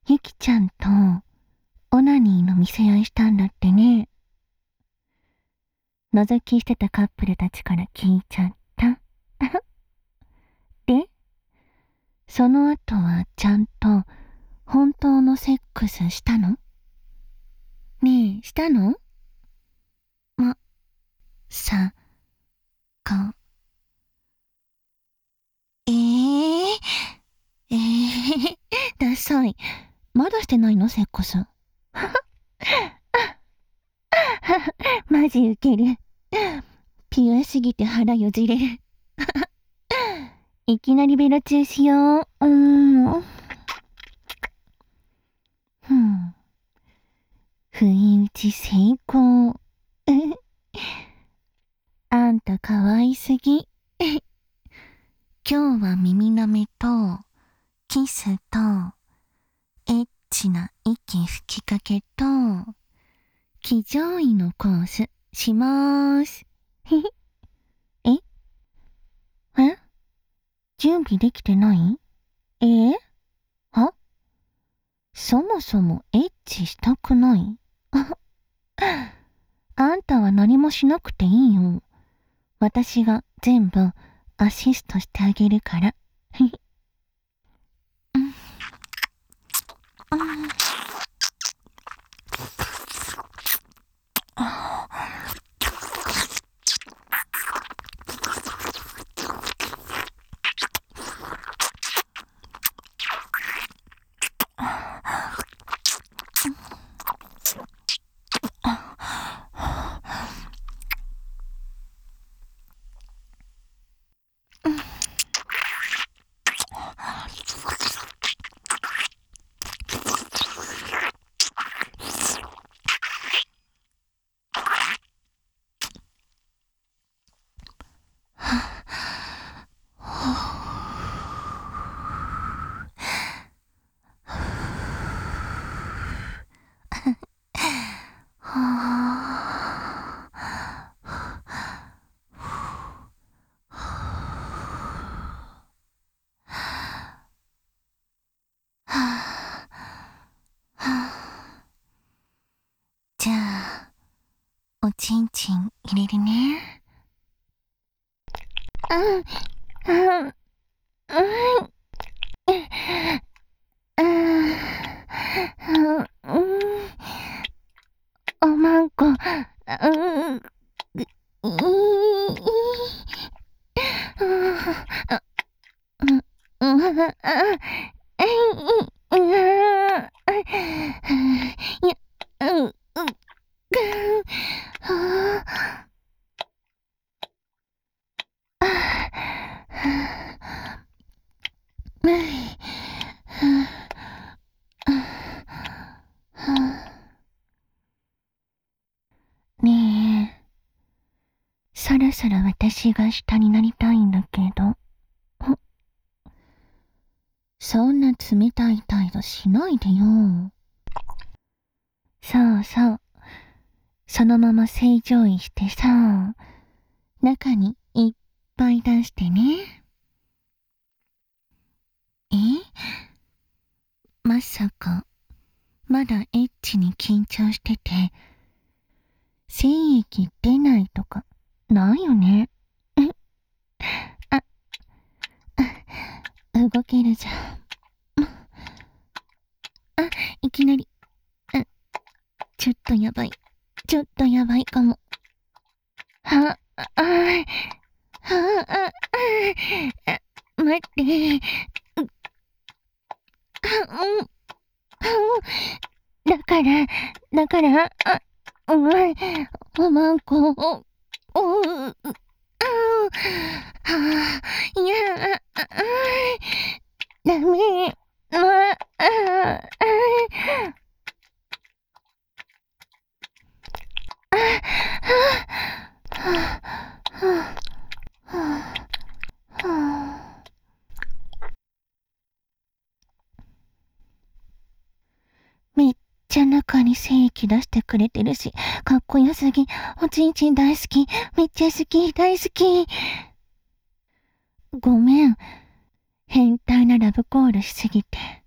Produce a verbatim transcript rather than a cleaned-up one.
ゆきちゃんとオナニーの見せ合いしたんだってね。覗きしてたカップルたちから聞いちゃった。で、その後はちゃんと本当のセックスしたの？ねえ、したの？ま、さ、か。ええー、ええー、ダサい。まだしてないのセックス。マジウケる。ピュアすぎて腹よじれる。いきなりベロチューしよう。うーん。ふん。不意打ち成功。あんたかわいすぎ。今日は耳なめと、キスと、エッチな息吹きかけと、騎乗位のコースしまーす。ええ準備できてない？えー、はそもそもエッチしたくない？あんたは何もしなくていいよ。私が全部アシストしてあげるから。うんうんじゃあ、おちんちん入れるね。うん、うん、うん、うん、うん、おまんこ、うん、うん、ねえ、そろそろ私が下になりたいんだけど。そんな冷たい態度しないでよ。そうそう。そのまま正常位してさ、中にいっぱい出してね。え？まさか、まだエッチに緊張してて、精液出ないとか、ないよね。あ、動けるじゃん。あ、いきなり。ちょっとやばい。ちょっとやばいかも。は、あ、あ、は、あ、あ、待って。だから、だから、あ、お前、おまんこ、お、お、あ、はあ、いや、あ、ダメ、ま、あ、あ、めっちゃ中に精液出してくれてるし、かっこよすぎ。おちんちん大好き。めっちゃ好き。大好き。ごめん。変態なラブコールしすぎて。